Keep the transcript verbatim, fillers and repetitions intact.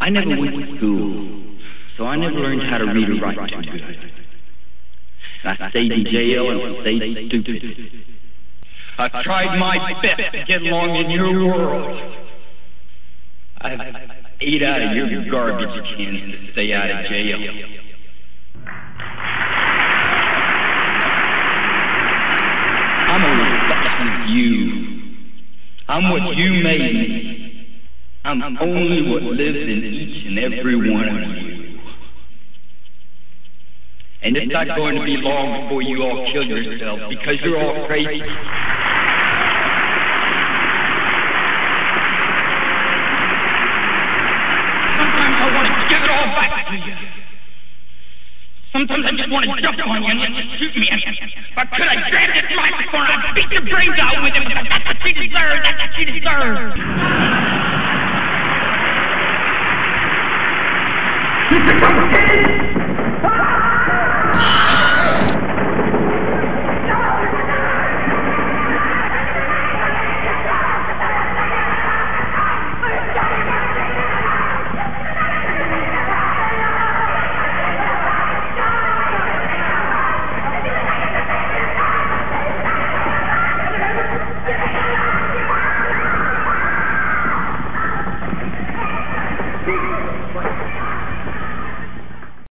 I never went to school, so I never learned how to read or write too good. I stayed in jail and stayed stupid. I've tried my best to get along in your world. I've ate out of your garbage cans to stay out of jail. I'm a reflection of you. I'm what you made me. I'm only what lives in each and every one of you. And it's not going to be long before you all kill yourselves because you're all crazy. Sometimes I want to give it all back to you. Sometimes I just want to jump on you and let you shoot me. But could I grab this microphone and I'd beat your brains out with it because that's what she deserves. That's what she deserves. Mister Cumberland!